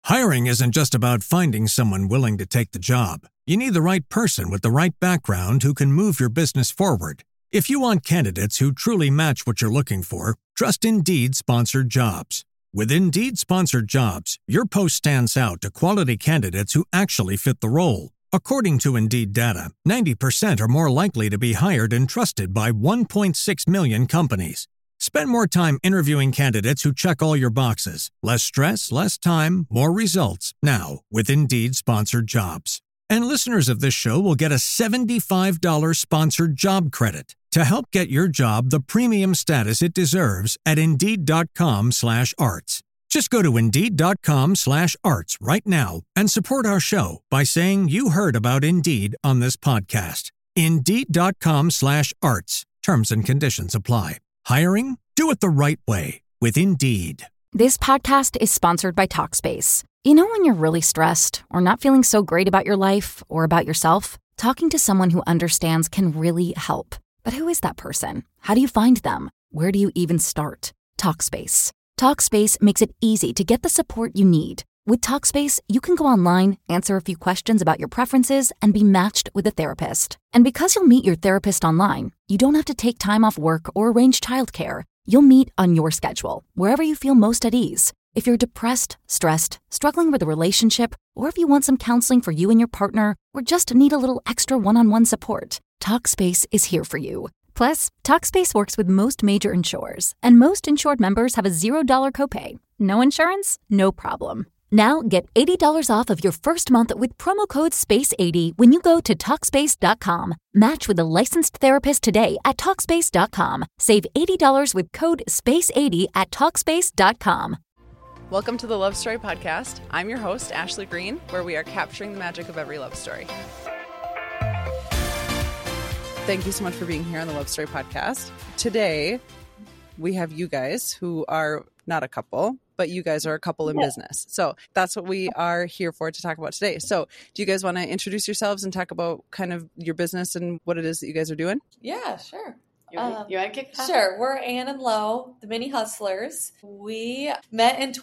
Hiring isn't just about finding someone willing to take the job. You need the right person with the right background who can move your business forward. If you want candidates who truly match what you're looking for, trust Indeed Sponsored Jobs. With Indeed Sponsored Jobs, your post stands out to quality candidates who actually fit the role. According to Indeed data, 90% are more likely to be hired and trusted by 1.6 million companies. Spend more time interviewing candidates who check all your boxes. Less stress, less time, more results. Now, with Indeed Sponsored Jobs. And listeners of this show will get a $75 sponsored job credit to help get your job the premium status it deserves at Indeed.com/arts. Just go to Indeed.com/arts right now and support our show by saying you heard about Indeed on this podcast. Indeed.com/arts. Terms and conditions apply. Hiring? Do it the right way with Indeed. This podcast is sponsored by Talkspace. You know when you're really stressed or not feeling so great about your life or about yourself? Talking to someone who understands can really help. But who is that person? How do you find them? Where do you even start? Talkspace. Talkspace makes it easy to get the support you need. With Talkspace, you can go online, answer a few questions about your preferences, and be matched with a therapist. And because you'll meet your therapist online, you don't have to take time off work or arrange childcare. You'll meet on your schedule, wherever you feel most at ease. If you're depressed, stressed, struggling with a relationship, or if you want some counseling for you and your partner, or just need a little extra one-on-one support, Talkspace is here for you. Plus, Talkspace works with most major insurers, and most insured members have a $0 copay. No insurance? No problem. Now get $80 off of your first month with promo code SPACE80 when you go to Talkspace.com. Match with a licensed therapist today at Talkspace.com. Save $80 with code SPACE80 at Talkspace.com. Welcome to the Love Story Podcast. I'm your host, Ashley Green, where we are capturing the magic of every love story. Thank you so much for being here on the Love Story Podcast. Today, we have you guys who are not a couple, but you guys are a couple in business. So that's what we are here for to talk about today. So do you guys want to introduce yourselves and talk about kind of your business and what it is that you guys are doing? Yeah, sure. You want to kick off? Sure. We're Ann and Lo, the Mini Hustlers. We met in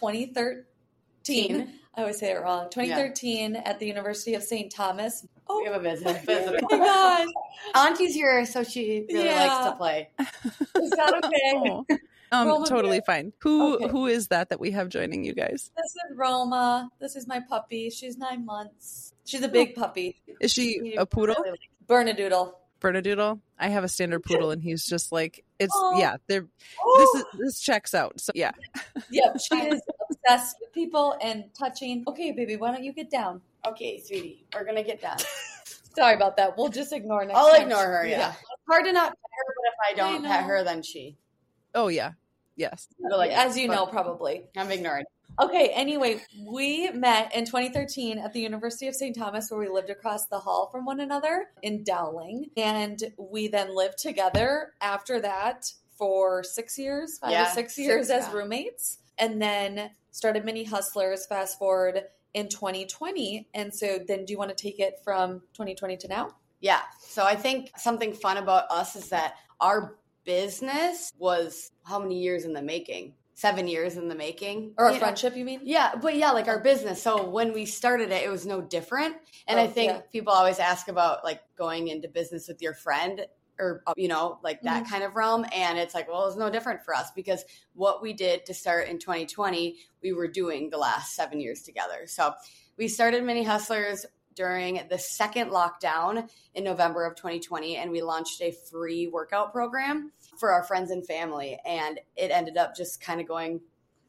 2013. I always say it wrong. 2013 at the University of St. Thomas. Oh, we have a visitor. Oh my gosh. Auntie's here, so she really likes to play. Is that okay? Totally fine. Who is that we have joining you guys? This is Roma. This is my puppy. She's 9 months. She's a big puppy. Is she a poodle? Bernedoodle. Bernedoodle. I have a standard poodle, and he's just like They're this checks out. So yeah. Yep. She is obsessed with people and touching. Okay, baby, why don't you get down? Okay, sweetie, we're gonna get down. Sorry about that. We'll just ignore next I'll time. ignore her. Yeah. It's hard to not pet her, but if I don't pet her, then she. Oh yeah. Yes. As you know, probably. I'm ignoring. Okay, anyway, we met in 2013 at the University of St. Thomas, where we lived across the hall from one another in Dowling. And we then lived together after that for 6 years, 5 or 6 years as roommates. And then started Mini Hustlers, fast forward in 2020. And so then do you want to take it from 2020 to now? Yeah. So I think something fun about us is that our business was how many years in the making? 7 years in the making. Or our friendship, you mean? Yeah, but like our business. So when we started it, it was no different. And I think people always ask about like going into business with your friend or, like that kind of realm. And it's like, well, it's no different for us because what we did to start in 2020, we were doing the last 7 years together. So we started Mini Hustlers during the second lockdown in November of 2020, and we launched a free workout program for our friends and family, and it ended up just kind of going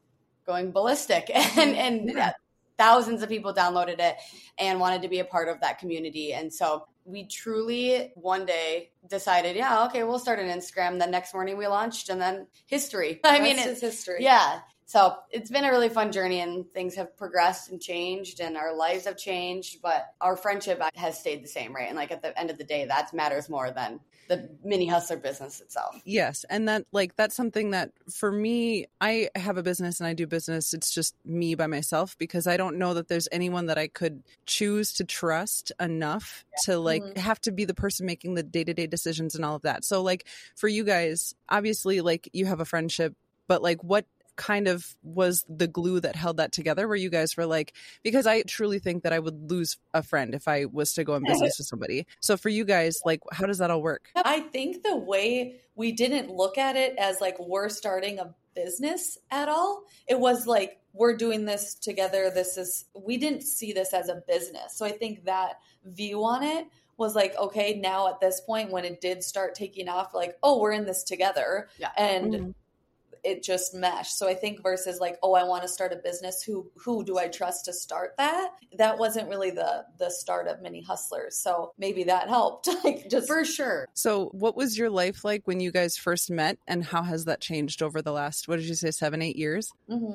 ballistic, and thousands of people downloaded it and wanted to be a part of that community. And so we truly one day decided, we'll start an Instagram. The next morning we launched, and then history. It's history. Yeah. So it's been a really fun journey, and things have progressed and changed, and our lives have changed, but our friendship has stayed the same, right? And like at the end of the day, that matters more than the Mini Hustler business itself. Yes. And that's something that for me, I have a business and I do business. It's just me by myself because I don't know that there's anyone that I could choose to trust enough to have to be the person making the day-to-day decisions and all of that. So like for you guys, obviously like you have a friendship, but like what kind of was the glue that held that together, where you guys were like, because I truly think that I would lose a friend if I was to go in business with somebody. So for you guys, like, how does that all work? I think the way we didn't look at it as like we're starting a business at all. It was like, we're doing this together. We didn't see this as a business. So I think that view on it was like, okay, now at this point when it did start taking off, like, oh, we're in this together. Yeah. And it just meshed. So I think versus like, oh, I want to start a business. Who do I trust to start that? That wasn't really the start of Mini Hustlers. So maybe that helped. Like, just for sure. So what was your life like when you guys first met, and how has that changed over the last, what did you say, 7-8 years?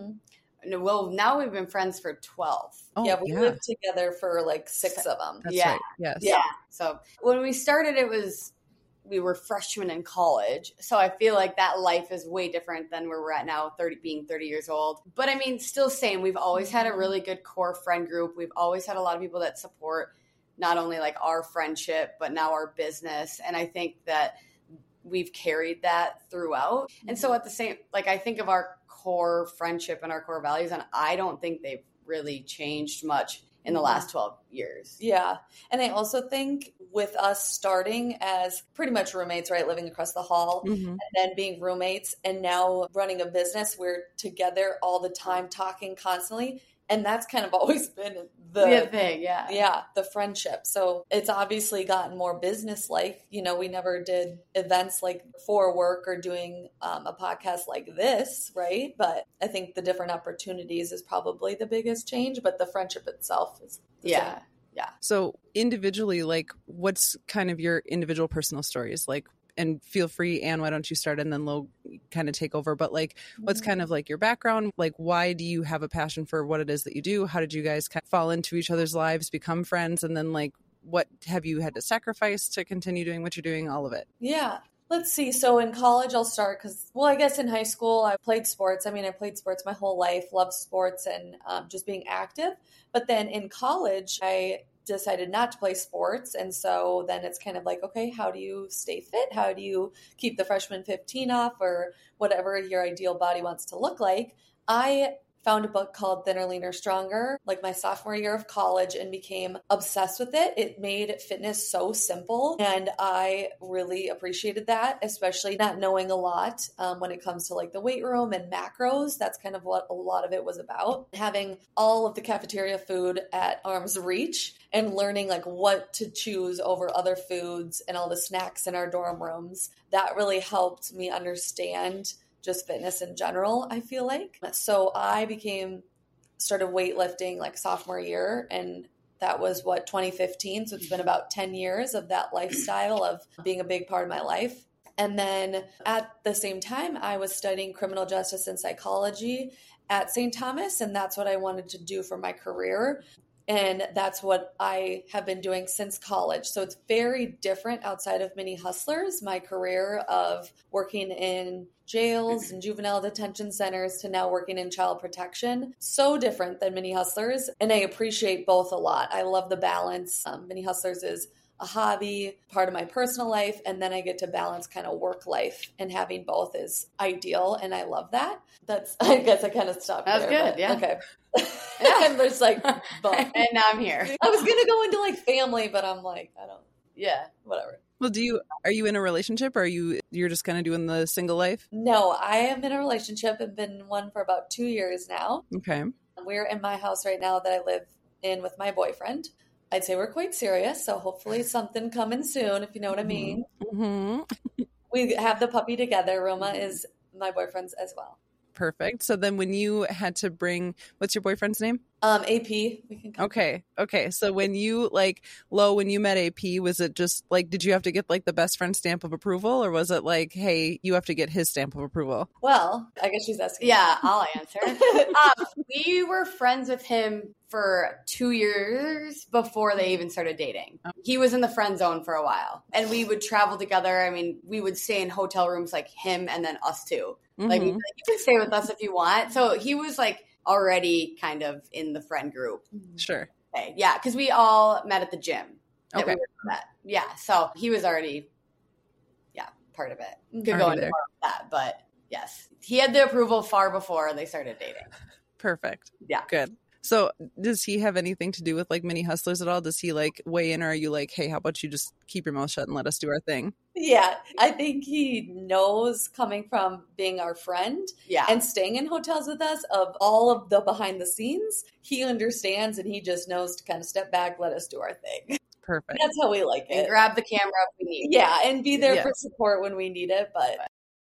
Well, now we've been friends for 12. Oh, yeah, we lived together for like 6 of them. That's right. Yes. Yeah. So when we started, we were freshmen in college. So I feel like that life is way different than where we're at now, being 30 years old. But I mean, still same. We've always had a really good core friend group. We've always had a lot of people that support not only like our friendship, but now our business. And I think that we've carried that throughout. And so at the same, like, I think of our core friendship and our core values, and I don't think they've really changed much in the last 12 years. Yeah. And I also think with us starting as pretty much roommates, right, living across the hall, and then being roommates and now running a business, we're together all the time, talking constantly. And that's kind of always been the thing, the friendship. So it's obviously gotten more business-like. You know, we never did events like for work or doing a podcast like this, right? But I think the different opportunities is probably the biggest change, but the friendship itself is the same. Yeah. So individually, like, what's kind of your individual personal stories? Like, and feel free, Anne, why don't you start and then Lo kind of take over. But like, what's kind of like your background? Like, why do you have a passion for what it is that you do? How did you guys kind of fall into each other's lives, become friends? And then like, what have you had to sacrifice to continue doing what you're doing? All of it. Yeah. Let's see. So in college, I'll start because, well, I guess in high school, I played sports. I mean, I played sports my whole life, loved sports and just being active. But then in college, I decided not to play sports. And so then it's kind of like, okay, how do you stay fit? How do you keep the freshman 15 off, or whatever your ideal body wants to look like? I found a book called Thinner, Leaner, Stronger, like my sophomore year of college, and became obsessed with it. It made fitness so simple, and I really appreciated that, especially not knowing a lot when it comes to like the weight room and macros. That's kind of what a lot of it was about. Having all of the cafeteria food at arm's reach and learning like what to choose over other foods and all the snacks in our dorm rooms, that really helped me understand just fitness in general, I feel like. So I started weightlifting like sophomore year, and that was 2015. So it's been about 10 years of that lifestyle of being a big part of my life. And then at the same time, I was studying criminal justice and psychology at St. Thomas, and that's what I wanted to do for my career. And that's what I have been doing since college. So it's very different outside of Mini Hustlers, my career of working in jails and juvenile detention centers to now working in child protection. So different than Mini Hustlers. And I appreciate both a lot. I love the balance. Mini Hustlers is a hobby, part of my personal life, and then I get to balance kind of work life, and having both is ideal, and I love that. I guess I kind of stopped there. That's good, yeah. Okay. And there's like both. And now I'm here. I was going to go into like family, but I'm like, whatever. Well, are you in a relationship, or you're just kind of doing the single life? No, I am in a relationship and been one for about 2 years now. Okay. We're in my house right now that I live in with my boyfriend. I'd say we're quite serious, so hopefully something coming soon, if you know what I mean. Mm-hmm. We have the puppy together. Roma is my boyfriend's as well. Perfect. So then when you had to what's your boyfriend's name? AP. We can Okay. So when you when you met AP, was it just like, did you have to get like the best friend stamp of approval, or was it like, hey, you have to get his stamp of approval? Well, I guess she's asking. Yeah, I'll answer. We were friends with him for 2 years before they even started dating. He was in the friend zone for a while, and we would travel together. I mean, we would stay in hotel rooms, like him and then us too. Mm-hmm. Like, you can stay with us if you want. So he was like already kind of in the friend group. Sure. Okay. Yeah, because we all met at the gym. Okay. Yeah, so he was already, part of it. Could go into more of that, but Yes. He had the approval far before they started dating. Perfect. Yeah. Good. So does he have anything to do with like Mini Hustlers at all? Does he like weigh in, or are you like, hey, how about you just keep your mouth shut and let us do our thing? Yeah, I think he knows, coming from being our friend and staying in hotels with us, of all of the behind the scenes. He understands, and he just knows to kind of step back, let us do our thing. Perfect. That's how we like it. And grab the camera if we need. Yeah, and be there for support when we need it. But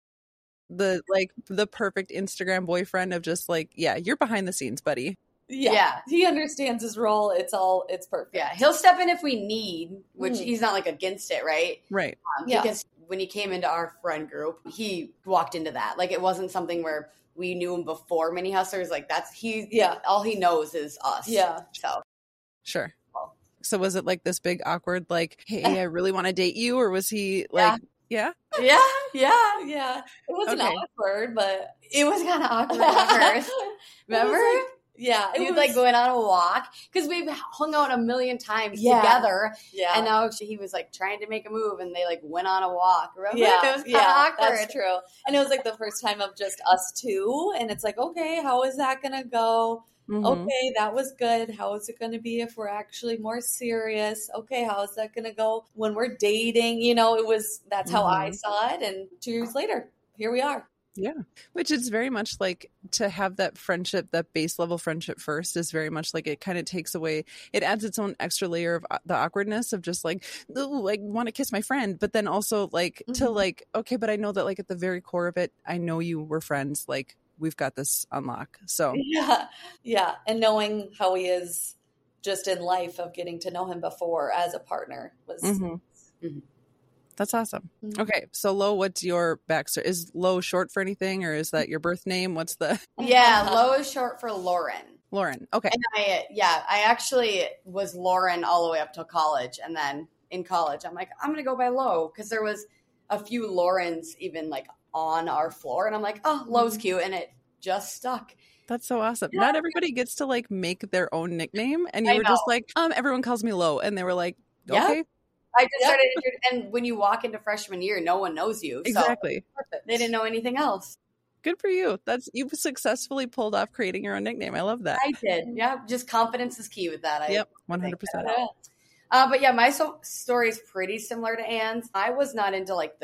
the perfect Instagram boyfriend of just like, yeah, you're behind the scenes, buddy. Yeah. He understands his role. It's perfect. Yeah. He'll step in if we need, which he's not like against it, right? Right. Because when he came into our friend group, he walked into that. Like, it wasn't something where we knew him before Mini Hustlers. Like, all he knows is us. Yeah. So. Sure. So was it like this big awkward, like, hey, I really want to date you? Or was he like, yeah? Yeah. It wasn't awkward, but it was kind of awkward at first. Remember? Yeah. He was like going on a walk because we've hung out a million times together. Yeah. And now he was like trying to make a move and they like went on a walk. Remember? Yeah. It was kind of awkward. That's true. And it was like the first time of just us two. And it's like, okay, how is that going to go? Mm-hmm. Okay, that was good. How is it going to be if we're actually more serious? Okay, how is that going to go when we're dating? You know, that's how I saw it. And 2 years later, here we are. Yeah. Which is very much like, to have that friendship, that base level friendship first is very much like, it kind of takes away, it adds its own extra layer of the awkwardness of just like, ooh, like want to kiss my friend. But then also like to like, okay, but I know that like at the very core of it, I know you were friends. Like, we've got this on lock. So yeah. And knowing how he is just in life, of getting to know him before as a partner was That's awesome. Okay, so Lo, what's your backstory? Is Lo short for anything, or is that your birth name? What's the Lo is short for Lauren. Lauren. Okay. And I actually was Lauren all the way up till college, and then in college I'm like, I'm gonna go by Lo, because there was a few Laurens even like on our floor, and I'm like, oh, Lo's cute, and it just stuck. That's so awesome. Not everybody gets to like make their own nickname, and you were just like, everyone calls me Lo, and they were like, okay. I just started, and when you walk into freshman year, no one knows you. Exactly. So they didn't know anything else. Good for you. You've successfully pulled off creating your own nickname. I love that. I did. Yeah, just confidence is key with that. Yep, 100%. But yeah, my story is pretty similar to Anne's. I was not into like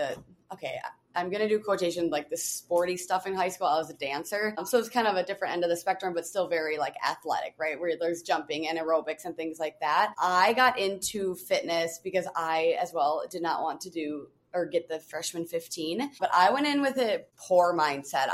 I'm going to do quotation, like the sporty stuff in high school. I was a dancer. So it's kind of a different end of the spectrum, but still very like athletic, right? Where there's jumping and aerobics and things like that. I got into fitness because I as well did not want to do or get the freshman 15, but I went in with a poor mindset.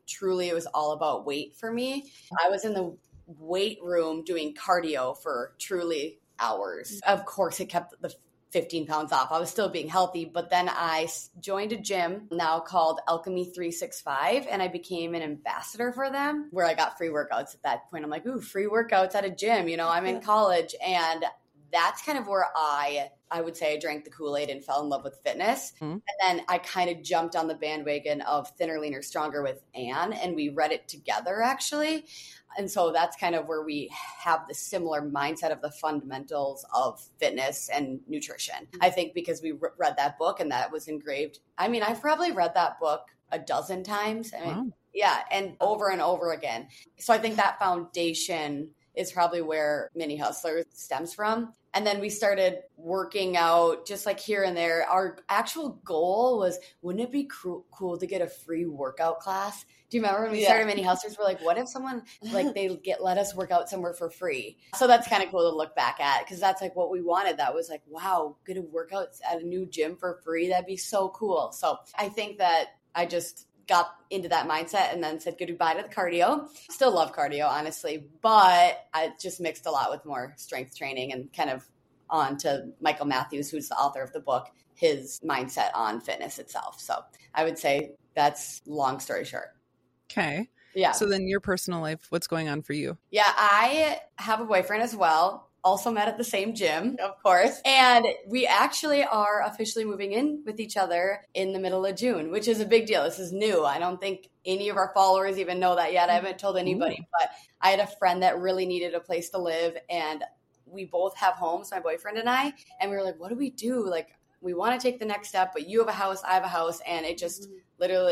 It was all about weight for me. I was in the weight room doing cardio for truly hours. Of course, it kept the 15 pounds off. I was still being healthy, but then I joined a gym now called Alchemy 365, and I became an ambassador for them, where I got free workouts at that point. I'm like, ooh, free workouts at a gym, I'm in college. And that's kind of where I would say I drank the Kool-Aid and fell in love with fitness. And then I kind of jumped on the bandwagon of Thinner, Leaner, Stronger with Anne, and we read it together actually. And so that's kind of where we have the similar mindset of the fundamentals of fitness and nutrition. I think because we read that book and that was engraved. I mean, I've probably read that book a dozen times. Yeah, and over again. So I think that foundation is probably where Mini Hustlers stems from. And then we started working out just like here and there. Our actual goal was, wouldn't it be cool to get a free workout class? Do you remember when we started Mini Hustlers? We're like, what if someone like let us work out somewhere for free? So that's kind of cool to look back at, because that's like what we wanted. That was like, wow, get a workout at a new gym for free. That'd be so cool. So I think that I just got into that mindset and then said goodbye to the cardio. Still love cardio, honestly, but I just mixed a lot with more strength training and kind of on to Michael Matthews, who's the author of the book, his mindset on fitness itself. So I would say that's long story short. Okay. Yeah. So then your personal life, what's going on for you? Yeah, I have a boyfriend as well. Also met at the same gym, of course. And we actually are officially moving in with each other in the middle of June, which is a big deal. This is new. I don't think any of our followers even know that yet. I haven't told anybody, but I had a friend that really needed a place to live, and we both have homes, my boyfriend and I, and we were like, what do we do? Like, we want to take the next step, but you have a house, I have a house, and it just literally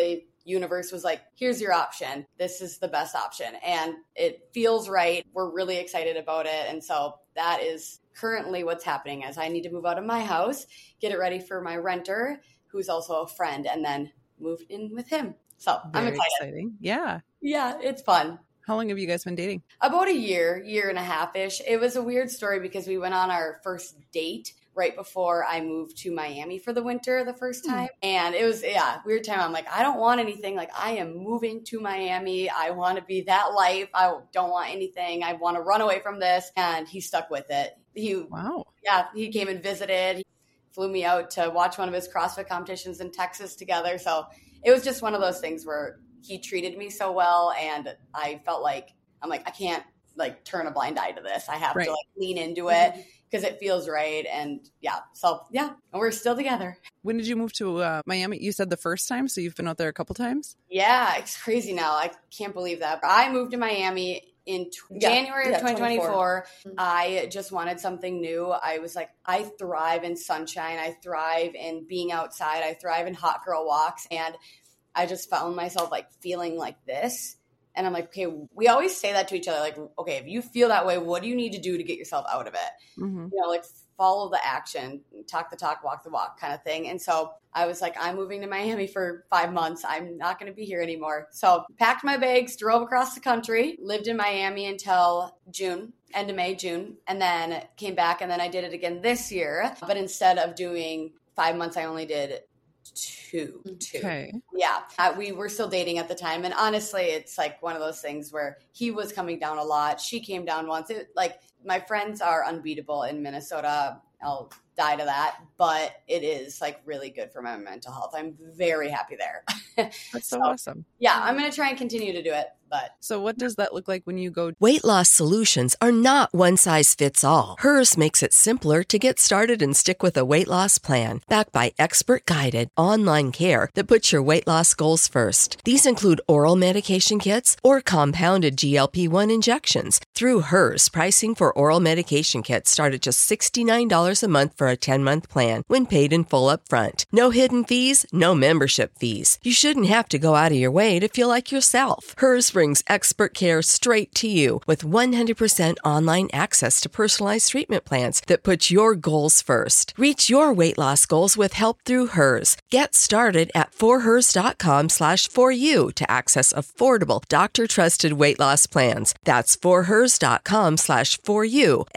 universe was like, here's your option. This is the best option. And it feels right. We're really excited about it. And so that is currently what's happening as I need to move out of my house, get it ready for my renter, who's also a friend, and then move in with him. So I'm excited. Exciting. Yeah. Yeah, it's fun. How long have you guys been dating? About a year and a half-ish. It was a weird story because we went on our first date right before I moved to Miami for the winter the first time. And it was, weird time. I'm like, I don't want anything. Like, I am moving to Miami. I want to be that life. I don't want anything. I want to run away from this. And he stuck with it. Wow. Yeah, he came and visited. He flew me out to watch one of his CrossFit competitions in Texas together. So it was just one of those things where he treated me so well, and I felt like, I'm like, I can't like turn a blind eye to this. I have to like lean into it because it feels right. And and we're still together. When did you move to Miami? You said the first time, so you've been out there a couple times? Yeah, it's crazy now. I can't believe that. I moved to Miami in January of 2024. I just wanted something new. I was like, I thrive in sunshine. I thrive in being outside. I thrive in hot girl walks. And I just found myself like feeling like this. And I'm like, okay, we always say that to each other. Like, okay, if you feel that way, what do you need to do to get yourself out of it? You know, like follow the action, talk the talk, walk the walk kind of thing. And so I was like, I'm moving to Miami for 5 months. I'm not going to be here anymore. So packed my bags, drove across the country, lived in Miami until June, end of May, June, and then came back. And then I did it again this year. But instead of doing 5 months, I only did two. Okay. Yeah. We were still dating at the time. And honestly, it's like one of those things where he was coming down a lot. She came down once. My friends are unbeatable in Minnesota. I'll die to that. But it is like really good for my mental health. I'm very happy there. That's so awesome. Yeah. I'm going to try and continue to do it. So what does that look like when you go? Weight loss solutions are not one size fits all. Hers makes it simpler to get started and stick with a weight loss plan backed by expert-guided online care that puts your weight loss goals first. These include oral medication kits or compounded GLP-1 injections. Through Hers, pricing for oral medication kits start at just $69 a month for a 10-month plan when paid in full up front. No hidden fees, no membership fees. You shouldn't have to go out of your way to feel like yourself. Hers brings expert care straight to you with 100% online access to personalized treatment plans that put your goals first. Reach your weight loss goals with help through Hers. Get started at forhers.com/4u to access affordable, doctor-trusted weight loss plans. That's forhers.com/4u,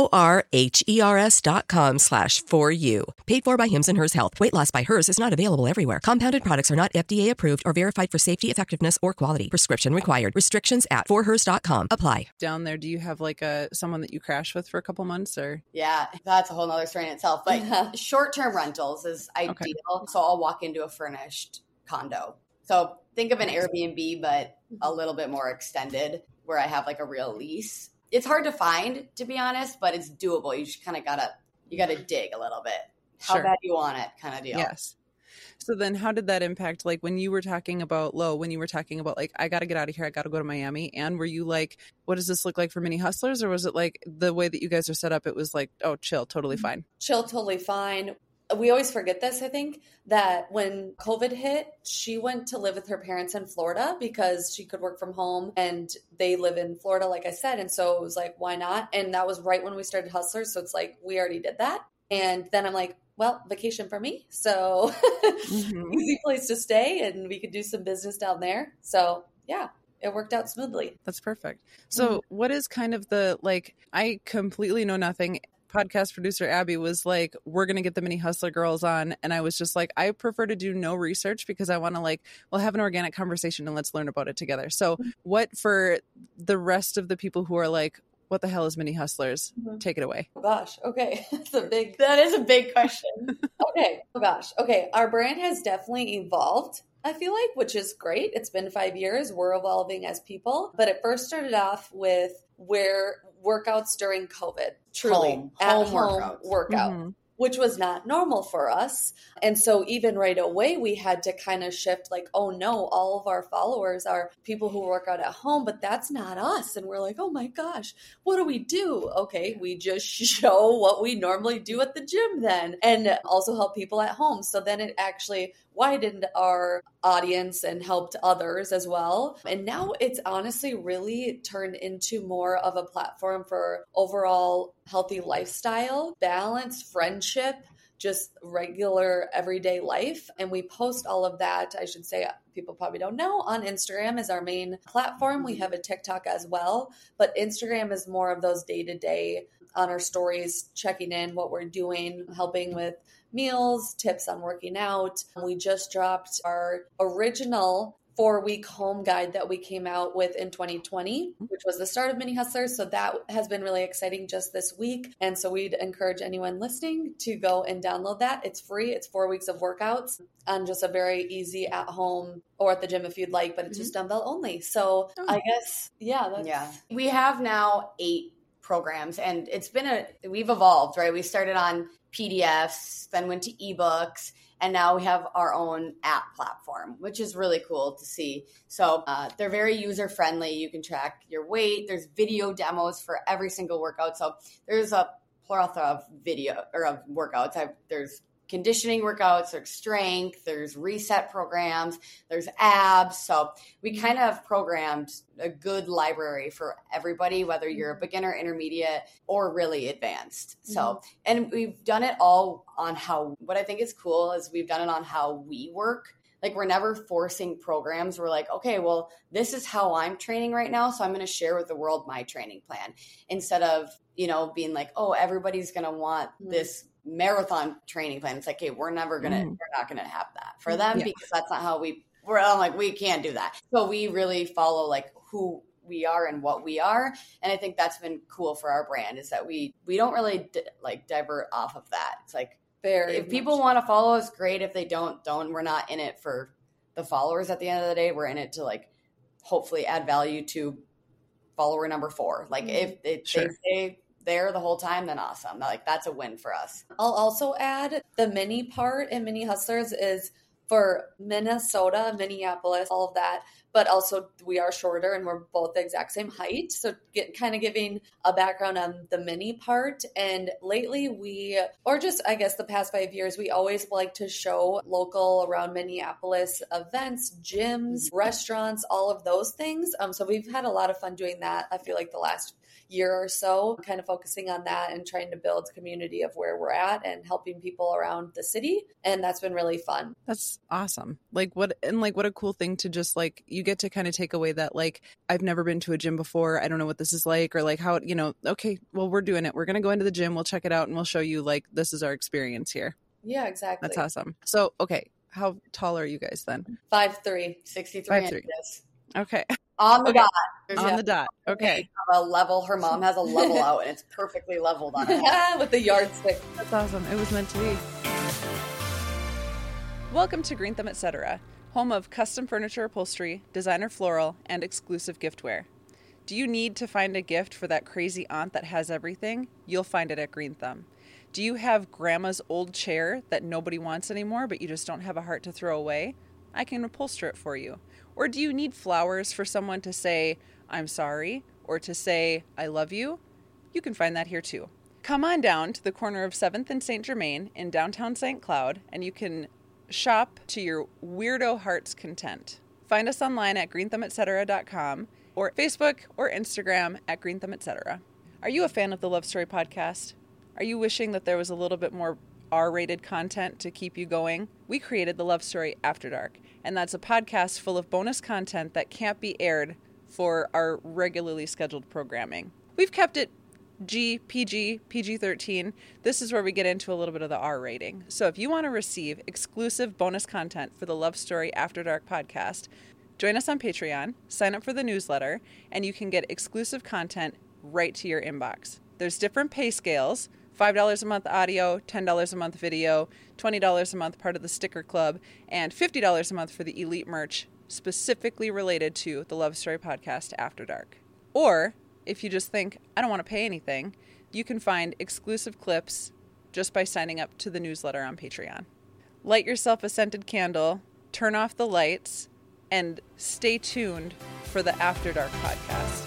forhers.com/4u. Paid for by Hims and Hers Health. Weight loss by Hers is not available everywhere. Compounded products are not FDA approved or verified for safety, effectiveness, or quality. Prescription required. Restrictions at forhers.com apply. Down there, do you have like someone that you crash with for a couple months or? Yeah, that's a whole nother story in itself. But short-term rentals is ideal. Okay. So I'll walk into a furnished condo. So think of an Airbnb, but a little bit more extended where I have like a real lease. It's hard to find, to be honest, but it's doable. You just kind of gotta dig a little bit. How bad you want it kind of deal. Yes. So then how did that impact, like when you were talking about like, I got to get out of here, I got to go to Miami. And were you like, what does this look like for mini hustlers? Or was it like the way that you guys are set up? It was like, oh, chill, totally fine. Chill, totally fine. We always forget this, I think, that when COVID hit, she went to live with her parents in Florida because she could work from home and they live in Florida, like I said. And so it was like, why not? And that was right when we started Hustlers. So it's like, we already did that. And then I'm like, well, vacation for me. So easy place to stay and we could do some business down there. So yeah, it worked out smoothly. That's perfect. So what is kind of the, like, I completely know nothing. Podcast producer Abby was like, we're going to get the Mini Hustler girls on. And I was just like, I prefer to do no research because I want to like, we'll have an organic conversation and let's learn about it together. So what for the rest of the people who are like, what the hell is Mini Hustlers? Take it away. Oh gosh. Okay. That is a big question. Okay. Oh gosh. Okay. Our brand has definitely evolved, I feel like, which is great. It's been 5 years. We're evolving as people, but it first started off with workouts during COVID, truly home workout. which was not normal for us. And so even right away, we had to kind of shift like, oh no, all of our followers are people who work out at home, but that's not us. And we're like, oh my gosh, what do we do? Okay, we just show what we normally do at the gym then, and also help people at home. So then it actually widened our audience and helped others as well. And now it's honestly really turned into more of a platform for overall healthy lifestyle, balance, friendship, just regular everyday life. And we post all of that, I should say, people probably don't know, on Instagram is our main platform. We have a TikTok as well, but Instagram is more of those day-to-day on our stories, checking in what we're doing, helping with meals, tips on working out. We just dropped our original 4-week home guide that we came out with in 2020, which was the start of Mini Hustlers. So that has been really exciting just this week. And so we'd encourage anyone listening to go and download that. It's free. It's 4 weeks of workouts on just a very easy at home or at the gym if you'd like, but it's just dumbbell only. So I guess, We have now 8 programs, and we've evolved, right? We started on PDFs, then went to ebooks, and now we have our own app platform, which is really cool to see. So they're very user friendly. You can track your weight. There's video demos for every single workout. So there's a plethora of of workouts. There's conditioning workouts, there's strength, there's reset programs, there's abs. So we kind of programmed a good library for everybody, whether you're a beginner, intermediate, or really advanced. So, and we've done it all on what I think is cool is we've done it on how we work. Like, we're never forcing programs. We're like, okay, well, this is how I'm training right now, so I'm going to share with the world my training plan, instead of, being like, oh, everybody's going to want this marathon training plan. It's like, hey, we're not going to have that for them because that's not how I'm like, we can't do that. So we really follow like who we are and what we are. And I think that's been cool for our brand, is that we don't really divert off of that. It's like, if people want to follow us, great. If they don't. We're not in it for the followers at the end of the day. We're in it to like hopefully add value to follower number 4. Like if they stay there the whole time, then awesome. Like, that's a win for us. I'll also add the mini part in Mini Hustlers is for Minnesota, Minneapolis, all of that. But also we are shorter and we're both the exact same height. So kind of giving a background on the mini part. And lately I guess the past 5 years, we always like to show local around Minneapolis events, gyms, restaurants, all of those things. So we've had a lot of fun doing that. I feel like the last year or so, kind of focusing on that and trying to build community of where we're at and helping people around the city. And that's been really fun. That's awesome. What a cool thing to just like, you get to kind of take away that like, I've never been to a gym before. I don't know what this is like, or like how, okay, well, we're doing it. We're going to go into the gym. We'll check it out and we'll show you like, this is our experience here. Yeah, exactly. That's awesome. So, okay. How tall are you guys then? 5'3", 63 inches. Okay. On the dot. On the dot. Okay. A level. Her mom has a level out, and it's perfectly leveled on it. With the yardstick. That's awesome. It was meant to be. Welcome to Green Thumb Etc., home of custom furniture upholstery, designer floral, and exclusive giftware. Do you need to find a gift for that crazy aunt that has everything? You'll find it at Green Thumb. Do you have grandma's old chair that nobody wants anymore, but you just don't have a heart to throw away? I can upholster it for you. Or do you need flowers for someone to say, I'm sorry, or to say, I love you? You can find that here too. Come on down to the corner of 7th and St. Germain in downtown St. Cloud, and you can shop to your weirdo heart's content. Find us online at greenthumbetcetera.com or Facebook or Instagram at greenthumbetcetera. Are you a fan of the Love Story podcast? Are you wishing that there was a little bit more R-rated content to keep you going? We created the Love Story After Dark, and that's a podcast full of bonus content that can't be aired for our regularly scheduled programming. We've kept it PG, PG-13. This is where we get into a little bit of the R rating. So if you want to receive exclusive bonus content for the Love Story After Dark podcast, join us on Patreon, sign up for the newsletter, and you can get exclusive content right to your inbox. There's different pay scales: $5 a month audio, $10 a month video, $20 a month part of the sticker club, and $50 a month for the elite merch specifically related to the Love Story podcast After Dark. Or if you just think, I don't want to pay anything, you can find exclusive clips just by signing up to the newsletter on Patreon. Light yourself a scented candle, turn off the lights, and stay tuned for the After Dark podcast.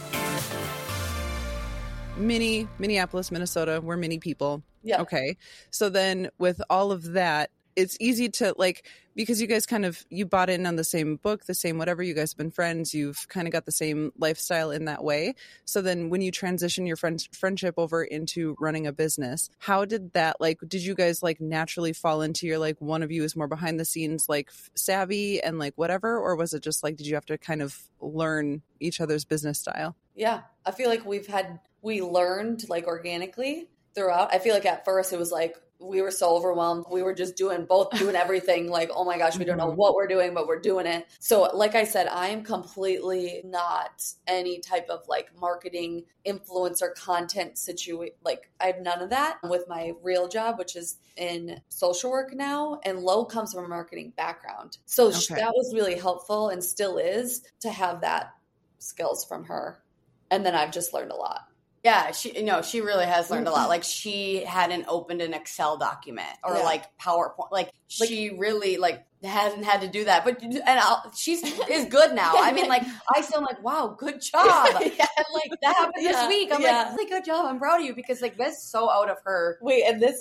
Minneapolis, Minnesota, we're mini people. Yeah. Okay. So then with all of that, it's easy to like, because you guys you bought in on the same book, the same whatever, you guys have been friends, you've kind of got the same lifestyle in that way. So then when you transition your friendship over into running a business, how did that, like, did you guys like naturally fall into your, like, one of you is more behind the scenes, like savvy and like whatever? Or was it just like, did you have to kind of learn each other's business style? Yeah. I feel like we learned like organically throughout. I feel like at first it was like, we were so overwhelmed. We were just doing everything. Like, oh my gosh, we don't know what we're doing, but we're doing it. So like I said, I am completely not any type of like marketing influencer content like I have none of that with my real job, which is in social work now. And Lo comes from a marketing background. So that was really helpful and still is to have that skills from her. And then I've just learned a lot. Yeah, she really has learned a lot. Like she hadn't opened an Excel document or like PowerPoint. Like she really like hasn't had to do that. But she's is good now. I mean, like I still am like, wow, good job. And like that happened this week. I'm like, really good job. I'm proud of you because like that's so out of her. Wait, and this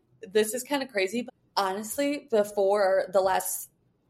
is kind of crazy. But honestly, before the last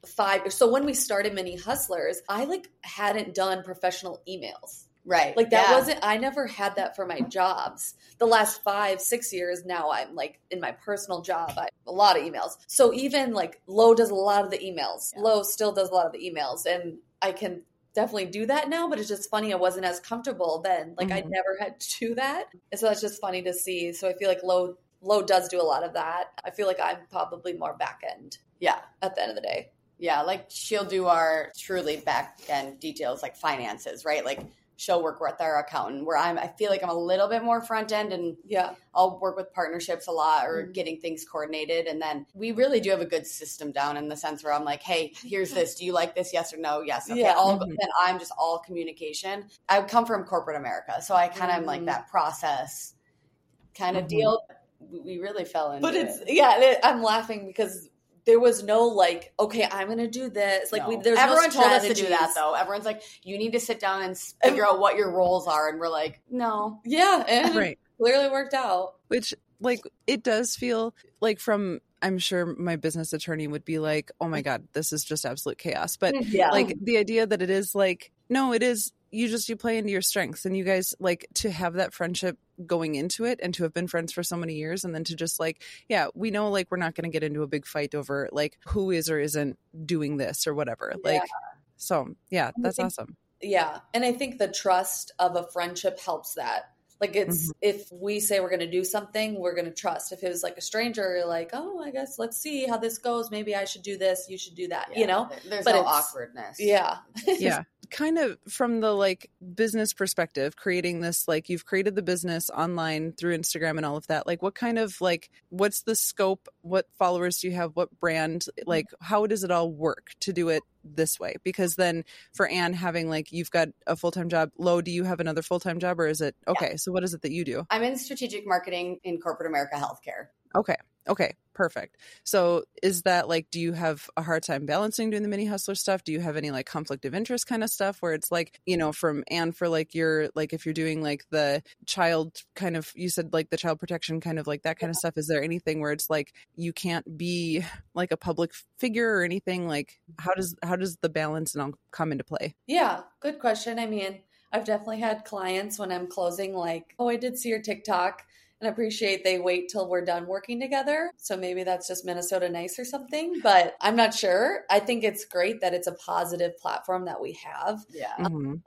5, so when we started Mini Hustlers, I like hadn't done professional emails. Right. Like that I never had that for my jobs. The last 5-6 years now, I'm like in my personal job, I have a lot of emails. So even like Lo does a lot of the emails. Yeah. Lo still does a lot of the emails and I can definitely do that now, but it's just funny. I wasn't as comfortable then. Like I never had to do that. And so that's just funny to see. So I feel like Lo does do a lot of that. I feel like I'm probably more back end. Yeah. At the end of the day. Yeah. Like she'll do our truly back end details, like finances, right? Like she'll work with our accountant where I feel like I'm a little bit more front end and I'll work with partnerships a lot or getting things coordinated. And then we really do have a good system down in the sense where I'm like, hey, here's this. Do you like this? Yes or no? Yes. Okay. Then I'm just all communication. I come from corporate America. So I kind of am like that process kind of deal. We really fell into it. I'm laughing because there was no like, okay, I'm going to do this. Like there's everyone no told us to do that though. Everyone's like, you need to sit down and figure out what your roles are. And we're like, no. Yeah. And it clearly worked out. Which like, it does feel like I'm sure my business attorney would be like, oh my God, this is just absolute chaos. But like the idea that it is like, no, it is, you play into your strengths and you guys like to have that friendship going into it and to have been friends for so many years. And then to just like, we know like we're not going to get into a big fight over like who is or isn't doing this or whatever. Like, so that's awesome. Yeah. And I think the trust of a friendship helps that. Like it's, if we say we're going to do something, we're going to trust. If it was like a stranger, you're like, oh, I guess let's see how this goes. Maybe I should do this. You should do that, you know? There's no awkwardness. Yeah. Yeah. Kind of from the like business perspective, creating this, like you've created the business online through Instagram and all of that. Like what kind of like, what's the scope? What followers do you have? What brand? Like how does it all work to do it this way? Because then for Anne having like, you've got a full-time job. Lo, do you have another full-time job or is it? Okay. So what is it that you do? I'm in strategic marketing in corporate America healthcare. Okay. Perfect. So is that like, do you have a hard time balancing doing the Mini Hustler stuff? Do you have any like conflict of interest kind of stuff where it's like, you know, from Anne for like your, like if you're doing like the child kind of, you said like the child protection kind of like that kind of stuff. Is there anything where it's like, you can't be like a public figure or anything? Like how does the balance and all come into play? Yeah. Good question. I mean, I've definitely had clients when I'm closing like, oh, I did see your TikTok. And appreciate they wait till we're done working together. So maybe that's just Minnesota nice or something, but I'm not sure. I think it's great that it's a positive platform that we have. Yeah.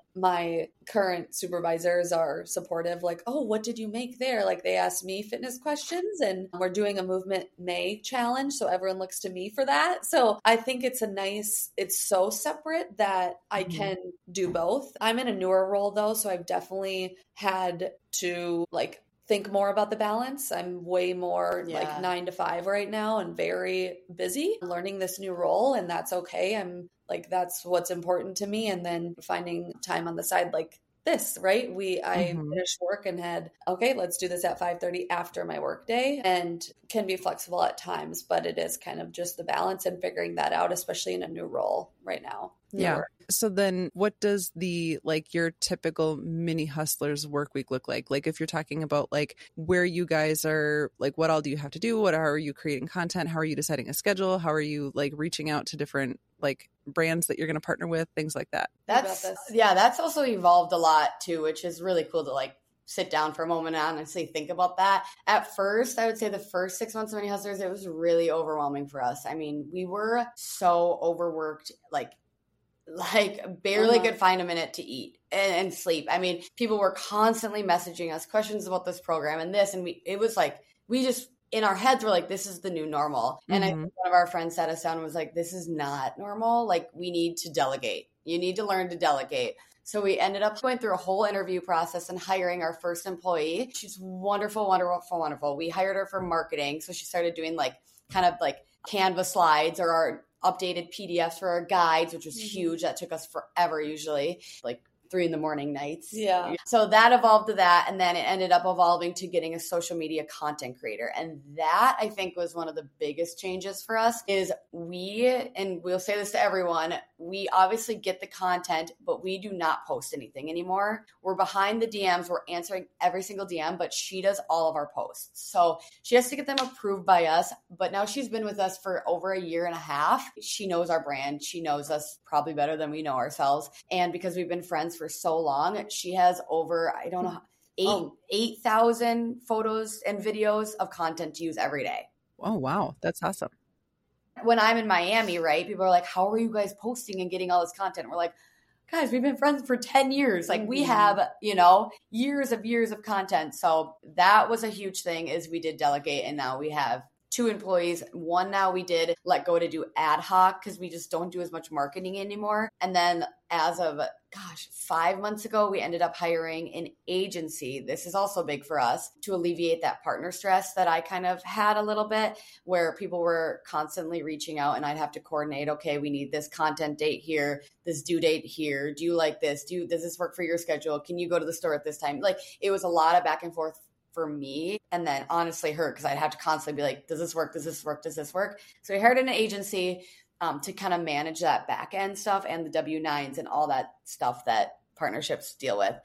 My current supervisors are supportive, like, oh, what did you make there? Like they ask me fitness questions and we're doing a Movement May challenge. So everyone looks to me for that. So I think it's it's so separate that I can do both. I'm in a newer role though. So I've definitely had to like think more about the balance. I'm way more like 9 to 5 right now and very busy learning this new role. And that's okay. I'm like, that's what's important to me. And then finding time on the side, like this, right? I finished work and had, okay, let's do this at 5:30 after my work day, and can be flexible at times, but it is kind of just the balance and figuring that out, especially in a new role right now. Yeah. So then what does your typical mini hustlers work week look like? Like if you're talking about like where you guys are, like what all do you have to do? How are you creating content? How are you deciding a schedule? How are you like reaching out to different like brands that you're going to partner with, things like that? That's also evolved a lot too, which is really cool to like sit down for a moment and honestly think about that. At first, I would say the first 6 months of Mini Hustlers, it was really overwhelming for us. I mean, we were so overworked, like barely could find a minute to eat and sleep. I mean, people were constantly messaging us questions about this program and this, and it was like, we just, in our heads, we're like, this is the new normal. And I think one of our friends sat us down and was like, this is not normal. Like, we need to delegate. You need to learn to delegate. So we ended up going through a whole interview process and hiring our first employee. She's wonderful, wonderful, wonderful. We hired her for marketing. So she started doing like kind of like Canva slides or our updated PDFs for our guides, which was huge. That took us forever, usually like 3 a.m. nights. Yeah. So that evolved to that. And then it ended up evolving to getting a social media content creator. And that I think was one of the biggest changes for us is and we'll say this to everyone, we obviously get the content, but we do not post anything anymore. We're behind the DMs. We're answering every single DM, but she does all of our posts. So she has to get them approved by us. But now she's been with us for over a year and a half. She knows our brand. She knows us probably better than we know ourselves. And because we've been friends for so long, she has over, I don't know, 8,000 photos and videos of content to use every day. Oh, wow. That's awesome. When I'm in Miami, right, people are like, how are you guys posting and getting all this content? We're like, guys, we've been friends for 10 years. Like we have, years of content. So that was a huge thing is we did delegate and now we have 2 employees. One now we did let go to do ad hoc because we just don't do as much marketing anymore. And then as of, 5 months ago, we ended up hiring an agency. This is also big for us to alleviate that partner stress that I kind of had a little bit where people were constantly reaching out and I'd have to coordinate, okay, we need this content date here, this due date here. Do you like this? Does this work for your schedule? Can you go to the store at this time? Like it was a lot of back and forth for me. And then honestly her, because I'd have to constantly be like, does this work? Does this work? Does this work? So we hired an agency to kind of manage that back end stuff and the W-9s and all that stuff that partnerships deal with.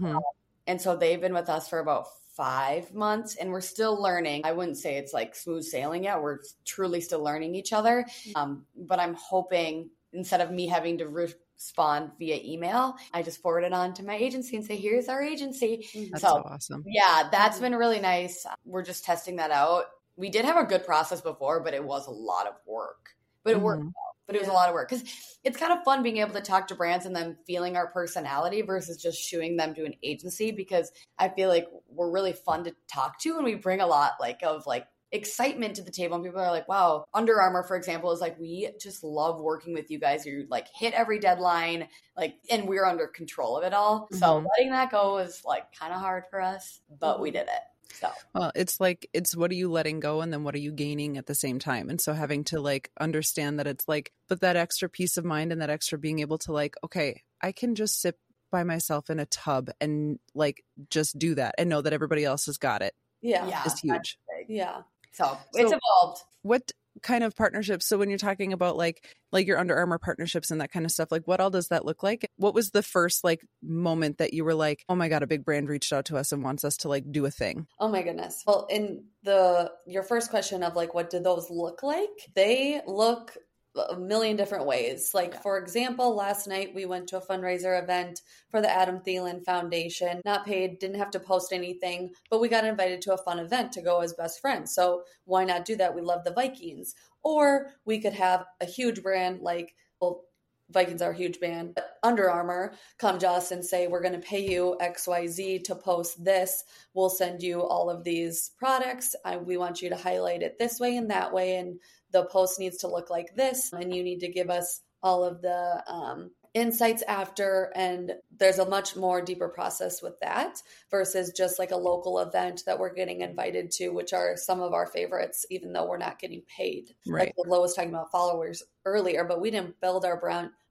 And so they've been with us for about 5 months and we're still learning. I wouldn't say it's like smooth sailing yet. We're truly still learning each other. But I'm hoping instead of me having to respond via email, I just forward it on to my agency and say, here's our agency. That's so awesome. Yeah, that's been really nice. We're just testing that out. We did have a good process before, but it was a lot of work. But it worked well. But it was a lot of work because it's kind of fun being able to talk to brands and then feeling our personality versus just shooing them to an agency because I feel like we're really fun to talk to and we bring a lot of excitement to the table. And people are like, wow, Under Armour, for example, is like, we just love working with you guys. You like hit every deadline, and we're under control of it all. So letting that go is like kind of hard for us, but we did it. So, well, it's like, it's what are you letting go and then what are you gaining at the same time? And so having to like understand that it's like, but that extra peace of mind and that extra being able to like, okay, I can just sit by myself in a tub and like just do that and know that everybody else has got it. Yeah. It's huge. Yeah. So it's evolved. What kind of partnerships? So when you're talking about like your Under Armour partnerships and that kind of stuff, like what all does that look like? What was the first like moment that you were like, oh my God, a big brand reached out to us and wants us to like do a thing? Oh my goodness. Well, in your first question of like, what do those look like? They look a million different ways. Like, for example, last night we went to a fundraiser event for the Adam Thielen Foundation, not paid, didn't have to post anything, but we got invited to a fun event to go as best friends. So why not do that? We love the Vikings. Or we could have a huge brand like, well, Vikings are a huge band, but Under Armour come to us and say, we're going to pay you XYZ to post this. We'll send you all of these products. We want you to highlight it this way and that way. And the post needs to look like this. And you need to give us all of the insights after. And there's a much more deeper process with that versus just like a local event that we're getting invited to, which are some of our favorites, even though we're not getting paid. Right. Like Lo was talking about followers earlier, but we didn't build our brand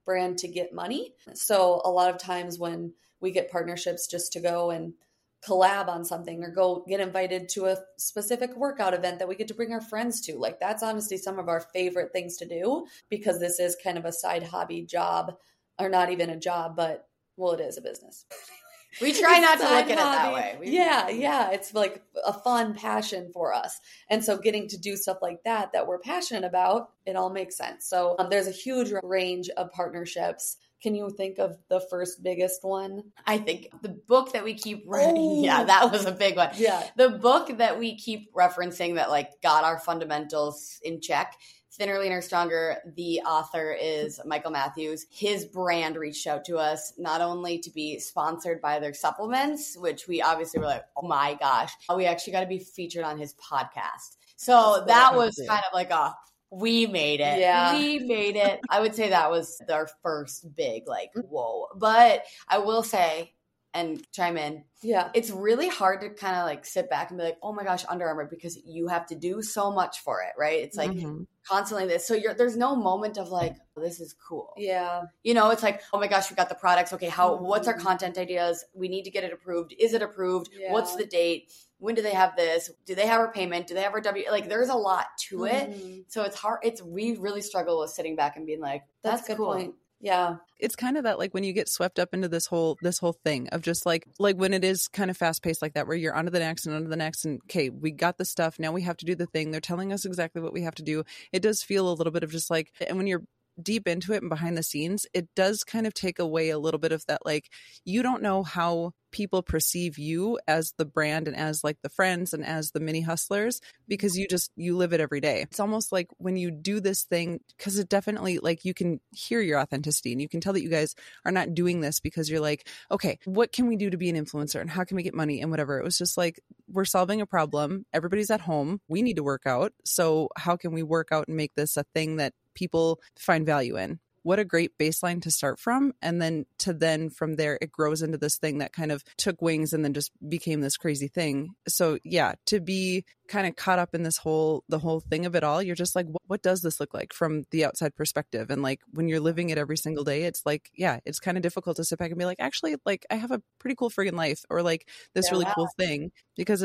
brand to get money. So a lot of times when we get partnerships just to go and collab on something or go get invited to a specific workout event that we get to bring our friends to, like that's honestly some of our favorite things to do, because this is kind of a side hobby job, or not even a job, but well, it is a business. We try not to look at it that way. Yeah. It's like a fun passion for us. And so getting to do stuff like that we're passionate about, it all makes sense. So there's a huge range of partnerships. Can you think of the first biggest one? I think the book that we keep yeah, that was a big one. Yeah. The book that we keep referencing that like got our fundamentals in check, Thinner, Leaner, Stronger. The author is Michael Matthews. His brand reached out to us not only to be sponsored by their supplements, which we obviously were like, oh my gosh, we actually got to be featured on his podcast. So that was kind of like we made it. Yeah. We made it. I would say that was our first big, like, whoa. But I will say, and chime in, yeah, it's really hard to kind of like sit back and be like, oh my gosh, Under Armour, because you have to do so much for it, right? It's like constantly this. So there's no moment of like, oh, this is cool. Yeah. You know, it's like, oh my gosh, we got the products. Okay, what's our content ideas? We need to get it approved. Is it approved? Yeah. What's the date? When do they have this? Do they have our payment? Do they have our like there's a lot to it. So it's hard. We really struggle with sitting back and being like, that's a good cool. point. Yeah. It's kind of that, like, when you get swept up into this whole thing of just like when it is kind of fast paced like that, where you're onto the next and onto the next, and okay, we got the stuff, now we have to do the thing. They're telling us exactly what we have to do. It does feel a little bit of just like, and when you're deep into it and behind the scenes, it does kind of take away a little bit of that, like, you don't know how people perceive you as the brand and as like the friends and as the mini hustlers, because you live it every day. It's almost like when you do this thing, because it definitely, like, you can hear your authenticity and you can tell that you guys are not doing this because you're like, okay, what can we do to be an influencer and how can we get money and whatever. It was just like, we're solving a problem. Everybody's at home. We need to work out. So how can we work out and make this a thing that people find value in? What a great baseline to start from. And then from there, it grows into this thing that kind of took wings and then just became this crazy thing. So yeah, to be kind of caught up in the whole thing of it all, you're just like, what does this look like from the outside perspective? And like, when you're living it every single day, it's like, yeah, it's kind of difficult to sit back and be like, actually, like, I have a pretty cool friggin' life, or like this really cool thing, because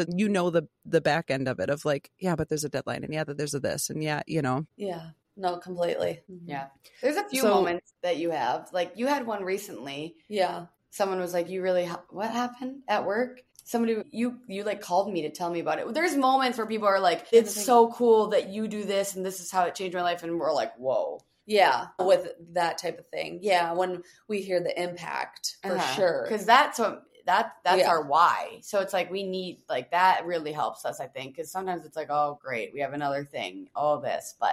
the back end of it of like, yeah, but there's a deadline, and yeah, that there's a this, and yeah, you know. Yeah. No, completely. Yeah. There's a few moments that you have. Like, you had one recently. Yeah. Someone was like, what happened at work? Somebody, you like called me to tell me about it. There's moments where people are like, it's so cool that you do this and this is how it changed my life. And we're like, whoa. Yeah. With that type of thing. Yeah. When we hear the impact, for sure. Because that's our why. So it's like, we need, like, that really helps us, I think. Because sometimes it's like, oh, great, we have another thing, all this. But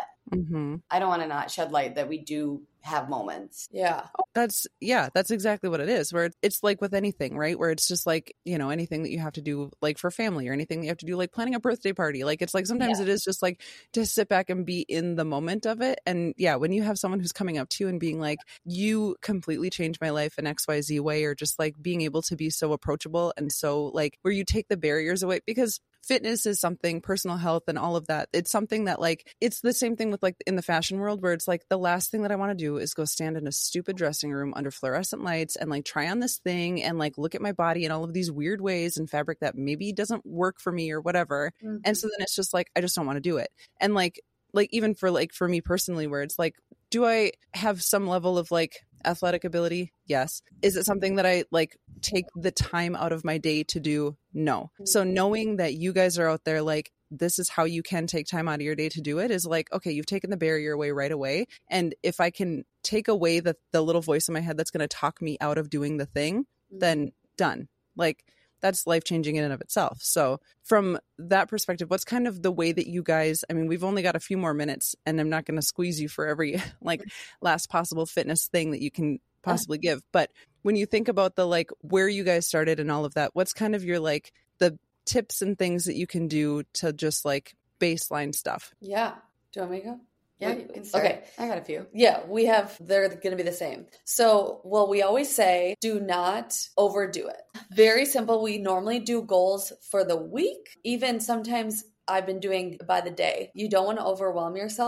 I don't want to not shed light that we do have moments. Yeah. That's exactly what it is, where it's like with anything, right? Where it's just like, you know, anything that you have to do, like for family, or anything that you have to do, like planning a birthday party. Like, it's like, sometimes it is just like to sit back and be in the moment of it. And yeah, when you have someone who's coming up to you and being like, you completely changed my life in XYZ way, or just like being able to be so approachable and so like, where you take the barriers away, because fitness is something, personal health and all of that. It's something that, like, it's the same thing with like in the fashion world, where it's like, the last thing that I want to do is go stand in a stupid dressing room under fluorescent lights and like try on this thing and like look at my body in all of these weird ways and fabric that maybe doesn't work for me or whatever. And so then it's just like, I just don't want to do it. And like even for me personally, where it's like, do I have some level of like athletic ability? Yes. Is it something that I like take the time out of my day to do? No. So knowing that you guys are out there, like, this is how you can take time out of your day to do it, is like, okay, you've taken the barrier away right away. And if I can take away the little voice in my head that's going to talk me out of doing the thing, then done. Like, that's life-changing in and of itself. So from that perspective, what's kind of the way that you guys, I mean, we've only got a few more minutes and I'm not going to squeeze you for every like last possible fitness thing that you can possibly give. But when you think about the, like, where you guys started and all of that, what's kind of your, like, the tips and things that you can do to just like baseline stuff? Yeah. Do you want me to go? Yeah, you can start. Okay. I got a few. Yeah, they're going to be the same. So, we always say, do not overdo it. Very simple. We normally do goals for the week. Even sometimes I've been doing by the day. You don't want to overwhelm yourself.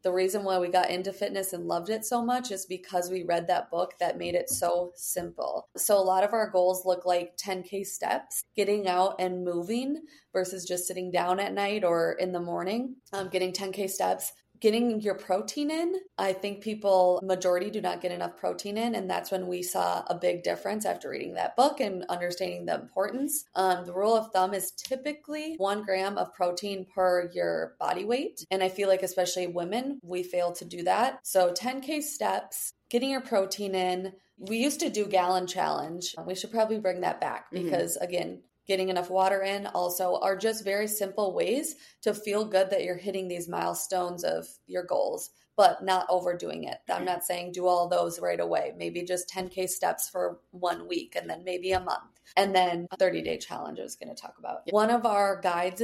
the reason why we got into fitness and loved it so much is because we read that book that made it so simple. So a lot of our goals look like 10K steps, getting out and moving versus just sitting down at night or in the morning, getting 10K steps. Getting your protein in. I think majority do not get enough protein in. And that's when we saw a big difference after reading that book and understanding the importance. The rule of thumb is typically 1 gram of protein per your body weight. And I feel like especially women, we fail to do that. So 10K steps, getting your protein in. We used to do gallon challenge. We should probably bring that back because again, getting enough water in also are just very simple ways to feel good that you're hitting these milestones of your goals, but not overdoing it. I'm not saying do all those right away. Maybe just 10K steps for 1 week and then maybe a month. And then a 30-day challenge I was going to talk about. One of our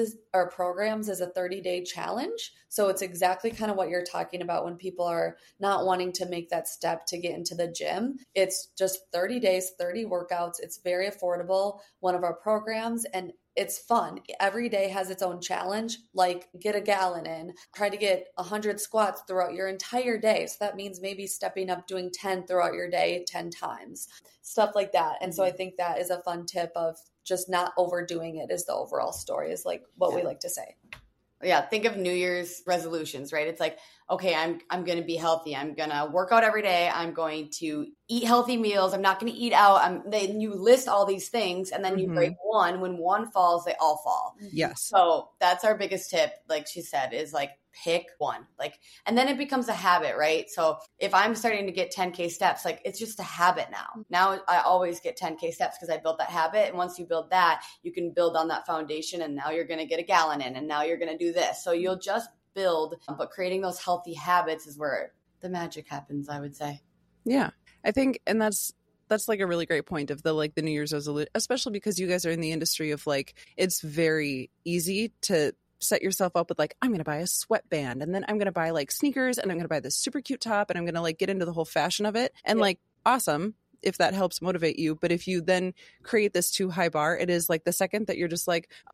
programs is a 30-day challenge. So it's exactly kind of what you're talking about when people are not wanting to make that step to get into the gym. It's just 30 days, 30 workouts. It's very affordable. One of our programs, and it's fun. Every day has its own challenge, like get a gallon in, try to get 100 squats throughout your entire day. So that means maybe stepping up, doing 10 throughout your day, 10 times, stuff like that. And so I think that is a fun tip of just not overdoing it is the overall story, is like what we like to say. Yeah, think of New Year's resolutions, right? It's like, okay, I'm going to be healthy. I'm going to work out every day. I'm going to eat healthy meals. I'm not going to eat out. Then you list all these things and then you break one. When one falls, they all fall. Yes. So that's our biggest tip, like she said, is like pick one. And then it becomes a habit, right? So if I'm starting to get 10K steps, like it's just a habit now. Now I always get 10K steps because I built that habit. And once you build that, you can build on that foundation. And now you're going to get a gallon in, and now you're going to do this. So you'll just build, but creating those healthy habits is where the magic happens, I would say. Yeah, I think, and that's like a really great point of the New Year's resolution, especially because you guys are in the industry of it's very easy to set yourself up with I'm going to buy a sweatband, and then I'm going to buy sneakers, and I'm going to buy this super cute top, and I'm going to get into the whole fashion of it. And awesome if that helps motivate you. But if you then create this too high bar, it is the second that you're just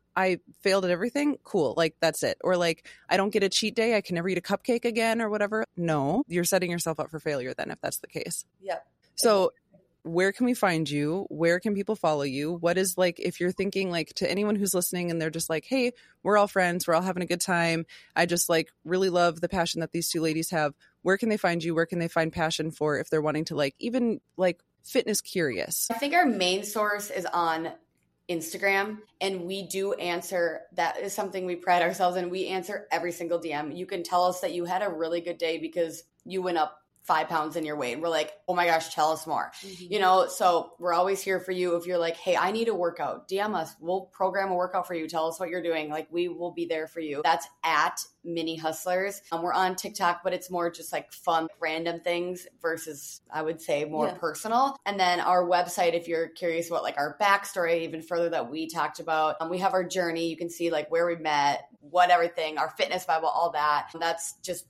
I failed at everything, cool, that's it. Or I don't get a cheat day, I can never eat a cupcake again or whatever. No, you're setting yourself up for failure then if that's the case. Yep. So where can we find you? Where can people follow you? What is if you're thinking to anyone who's listening and they're just hey, we're all friends, we're all having a good time, I just really love the passion that these two ladies have. Where can they find you? Where can they find passion for if they're wanting to even fitness curious? I think our main source is on Instagram, and we do answer. That is something we pride ourselves in. We answer every single DM. You can tell us that you had a really good day because you went up 5 pounds in your weight. And we're oh my gosh, tell us more. So we're always here for you. If you're hey, I need a workout, DM us. We'll program a workout for you. Tell us what you're doing. We will be there for you. That's at Mini Hustlers. We're on TikTok, but it's more just fun, random things versus, I would say, more personal. And then our website, if you're curious about our backstory even further that we talked about, we have our journey. You can see where we met, what everything, our fitness Bible, all that. That's just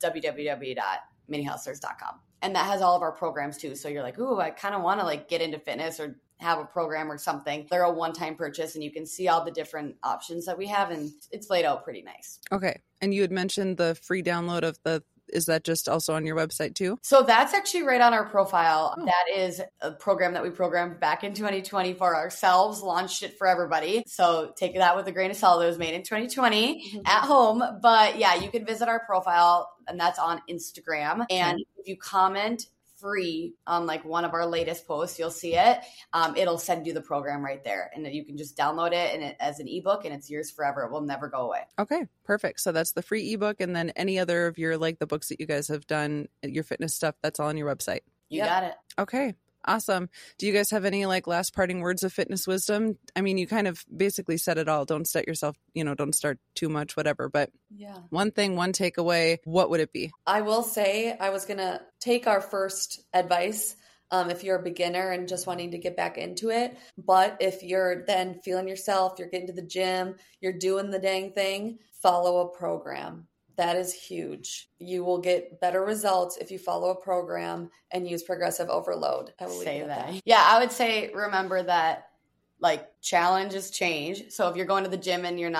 www.minihustlers.com. And that has all of our programs too. So you're ooh, I kind of want to get into fitness or have a program or something. They're a one-time purchase, and you can see all the different options that we have, and it's laid out pretty nice. Okay. And you had mentioned the free download of is that just also on your website too? So that's actually right on our profile. Oh. That is a program that we programmed back in 2020 for ourselves, launched it for everybody. So take that with a grain of salt. It was made in 2020 at home. But yeah, you can visit our profile, and that's on Instagram. And if you comment free on one of our latest posts, you'll see it. It'll send you the program right there, and you can just download it and as an ebook, and it's yours forever. It will never go away. Okay, perfect. So that's the free ebook, and then any other of your the books that you guys have done, your fitness stuff, that's all on your website. You got it. Okay. Awesome. Do you guys have any last parting words of fitness wisdom? I mean, you kind of basically said it all. Don't set yourself, don't start too much, whatever. But one thing, one takeaway, what would it be? I will say I was going to take our first advice if you're a beginner and just wanting to get back into it. But if you're then feeling yourself, you're getting to the gym, you're doing the dang thing, follow a program. That is huge. You will get better results if you follow a program and use progressive overload. I will say that. Yeah, I would say remember that challenges change. So if you're going to the gym and you're not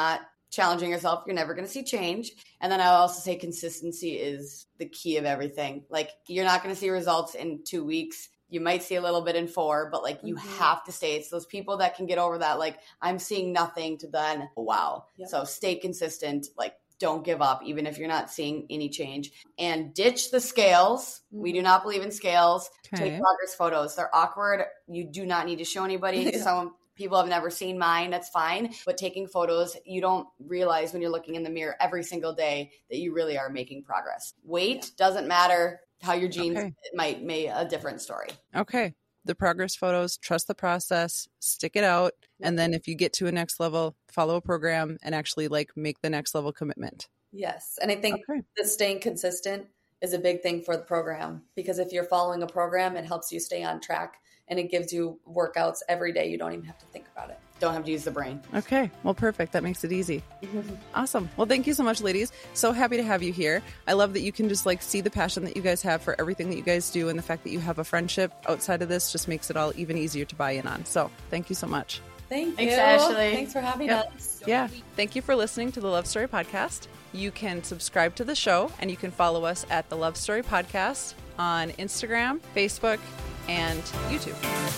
challenging yourself, you're never going to see change. And then I also say consistency is the key of everything. Like, you're not going to see results in 2 weeks. You might see a little bit in 4, but like you have to stay. It's those people that can get over that, like, I'm seeing nothing, to then, wow. Yep. So stay consistent. Like, don't give up, even if you're not seeing any change. And ditch the scales. We do not believe in scales. Okay. Take progress photos. They're awkward. You do not need to show anybody. Some people have never seen mine. That's fine. But taking photos, you don't realize when you're looking in the mirror every single day that you really are making progress. Weight doesn't matter. How your genes might make a different story. Okay. The progress photos, trust the process, stick it out. And then if you get to a next level, follow a program and actually like make the next level commitment. Yes. And I think that staying consistent is a big thing for the program, because if you're following a program, it helps you stay on track and it gives you workouts every day. You don't even have to think about it. Don't have to use the brain. Okay. Well, perfect. That makes it easy. Awesome. Well, thank you so much, ladies. So happy to have you here. I love that you can just like see the passion that you guys have for everything that you guys do. And the fact that you have a friendship outside of this just makes it all even easier to buy in on. So thank you so much. Thanks, Ashley. Thanks for having us. Yeah. Thank you for listening to the Love Story Podcast. You can subscribe to the show and you can follow us at the Love Story Podcast on Instagram, Facebook, and YouTube.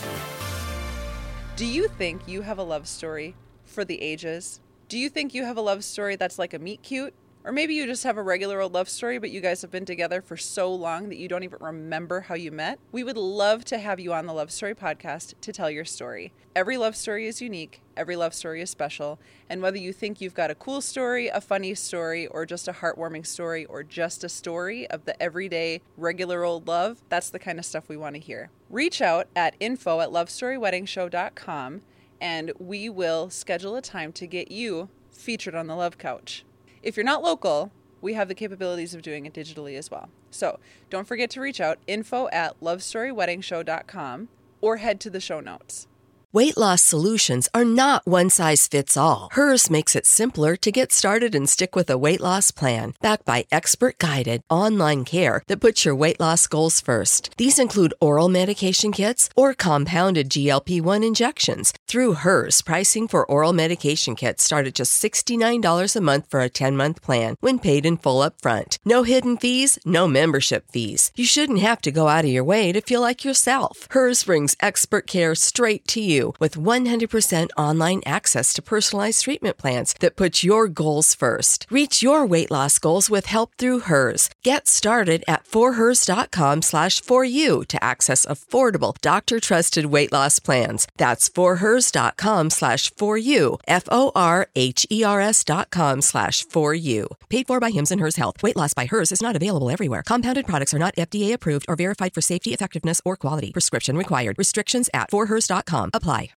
Do you think you have a love story for the ages? Do you think you have a love story that's like a meet cute? Or maybe you just have a regular old love story, but you guys have been together for so long that you don't even remember how you met? We would love to have you on the Love Story Podcast to tell your story. Every love story is unique. Every love story is special. And whether you think you've got a cool story, a funny story, or just a heartwarming story, or just a story of the everyday, regular old love, that's the kind of stuff we want to hear. Reach out at info@lovestoryweddingshow.com and we will schedule a time to get you featured on the Love Couch. If you're not local, we have the capabilities of doing it digitally as well. So don't forget to reach out, info@lovestoryweddingshow.com, or head to the show notes. Weight loss solutions are not one size fits all. Hers makes it simpler to get started and stick with a weight loss plan, backed by expert-guided online care that puts your weight loss goals first. These include oral medication kits or compounded GLP-1 injections. Through Hers, pricing for oral medication kits start at just $69 a month for a 10-month plan when paid in full upfront. No hidden fees, no membership fees. You shouldn't have to go out of your way to feel like yourself. Hers brings expert care straight to you with 100% online access to personalized treatment plans that put your goals first. Reach your weight loss goals with help through Hers. Get started at forhers.com/4u to access affordable, doctor-trusted weight loss plans. That's forhers.com/4u, forhers.com/4u. Paid for by Hims and Hers Health. Weight loss by Hers is not available everywhere. Compounded products are not FDA approved or verified for safety, effectiveness, or quality. Prescription required. Restrictions at forhers.com apply.